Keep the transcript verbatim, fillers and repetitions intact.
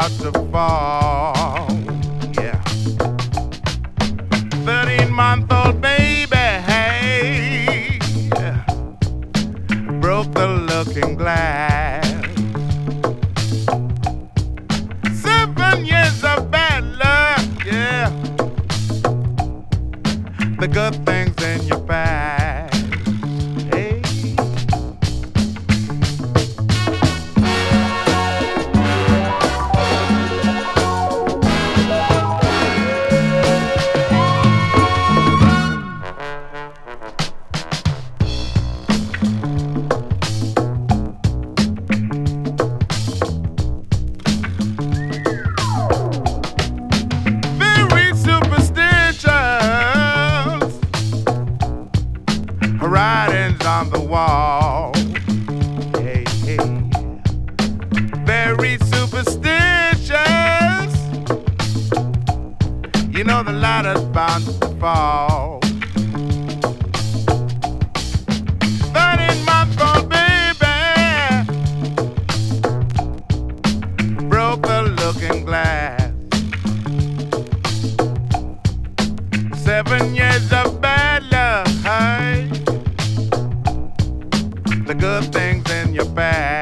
about to fall. Yeah. thirteen month old baby, hey, yeah, broke the looking glass. Seven years of bad luck, yeah, the good things in your past. Hey. Very superstitious, writings on the wall. Hey, hey. Very superstitious. You know the ladder's bound to fall. thirteen month old baby broke the looking glass. Seven years of bad luck, hey, the good things in your past.